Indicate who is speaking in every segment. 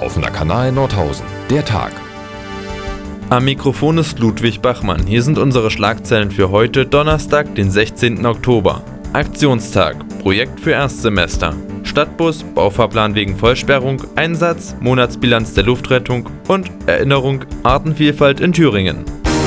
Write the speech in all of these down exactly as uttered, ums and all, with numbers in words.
Speaker 1: Offener Kanal Nordhausen. Der Tag.
Speaker 2: Am Mikrofon ist Ludwig Bachmann. Hier sind unsere Schlagzeilen für heute, Donnerstag, den sechzehnten Oktober. Aktionstag, Projekt für Erstsemester. Stadtbus, Baufahrplan wegen Vollsperrung, Einsatz, Monatsbilanz der Luftrettung und Erinnerung, Artenvielfalt in Thüringen.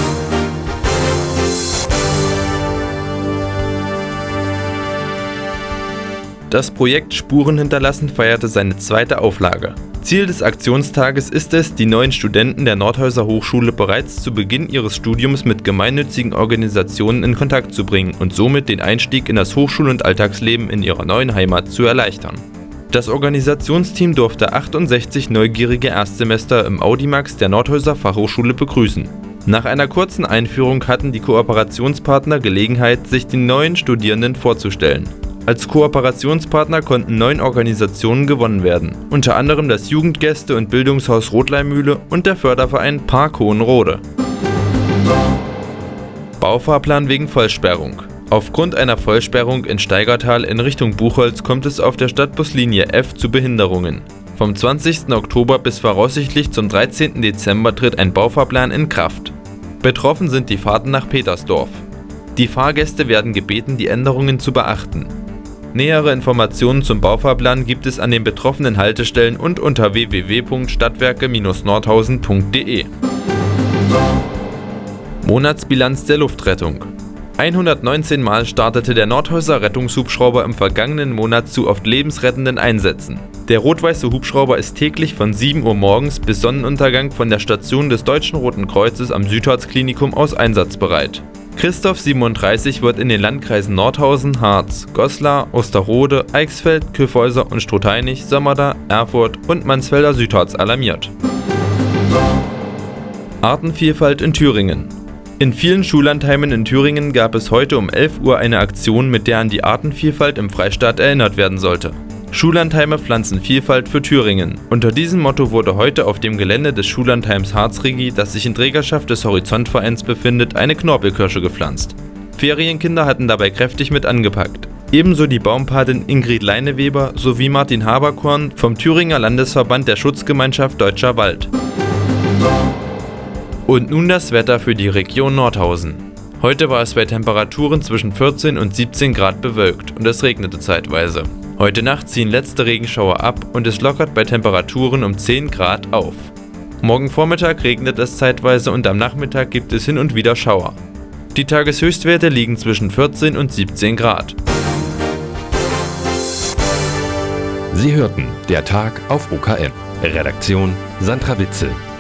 Speaker 2: Das Projekt Spuren hinterlassen feierte seine zweite Auflage. Ziel des Aktionstages ist es, die neuen Studenten der Nordhäuser Hochschule bereits zu Beginn ihres Studiums mit gemeinnützigen Organisationen in Kontakt zu bringen und somit den Einstieg in das Hochschul- und Alltagsleben in ihrer neuen Heimat zu erleichtern. Das Organisationsteam durfte achtundsechzig neugierige Erstsemester im Audimax der Nordhäuser Fachhochschule begrüßen. Nach einer kurzen Einführung hatten die Kooperationspartner Gelegenheit, sich den neuen Studierenden vorzustellen. Als Kooperationspartner konnten neun Organisationen gewonnen werden, unter anderem das Jugendgäste- und Bildungshaus Rotleimühle und der Förderverein Park Hohenrode. Baufahrplan wegen Vollsperrung. Aufgrund einer Vollsperrung in Steigertal in Richtung Buchholz kommt es auf der Stadtbuslinie F zu Behinderungen. Vom zwanzigsten Oktober bis voraussichtlich zum dreizehnten Dezember tritt ein Baufahrplan in Kraft. Betroffen sind die Fahrten nach Petersdorf. Die Fahrgäste werden gebeten, die Änderungen zu beachten. Nähere Informationen zum Baufahrplan gibt es an den betroffenen Haltestellen und unter w w w punkt stadtwerke Bindestrich nordhausen punkt d e. Monatsbilanz der Luftrettung. hundertneunzehn Mal startete der Nordhäuser Rettungshubschrauber im vergangenen Monat zu oft lebensrettenden Einsätzen. Der rot-weiße Hubschrauber ist täglich von sieben Uhr morgens bis Sonnenuntergang von der Station des Deutschen Roten Kreuzes am Südharz-Klinikum aus einsatzbereit. Christoph siebenunddreißig wird in den Landkreisen Nordhausen, Harz, Goslar, Osterode, Eichsfeld, Kyffhäuser und Struthainich, Sömmerda, Erfurt und Mansfelder Südharz alarmiert. Artenvielfalt in Thüringen. In vielen Schullandheimen in Thüringen gab es heute um elf Uhr eine Aktion, mit der an die Artenvielfalt im Freistaat erinnert werden sollte. Schullandheime pflanzen Vielfalt für Thüringen. Unter diesem Motto wurde heute auf dem Gelände des Schullandheims Harzrigi, das sich in Trägerschaft des Horizontvereins befindet, eine Knorpelkirsche gepflanzt. Ferienkinder hatten dabei kräftig mit angepackt. Ebenso die Baumpatin Ingrid Leineweber sowie Martin Haberkorn vom Thüringer Landesverband der Schutzgemeinschaft Deutscher Wald. Und nun das Wetter für die Region Nordhausen. Heute war es bei Temperaturen zwischen vierzehn und siebzehn Grad bewölkt und es regnete zeitweise. Heute Nacht ziehen letzte Regenschauer ab und es lockert bei Temperaturen um zehn Grad auf. Morgen Vormittag regnet es zeitweise und am Nachmittag gibt es hin und wieder Schauer. Die Tageshöchstwerte liegen zwischen vierzehn und siebzehn Grad.
Speaker 1: Sie hörten der Tag auf O K M. Redaktion Sandra Witzel.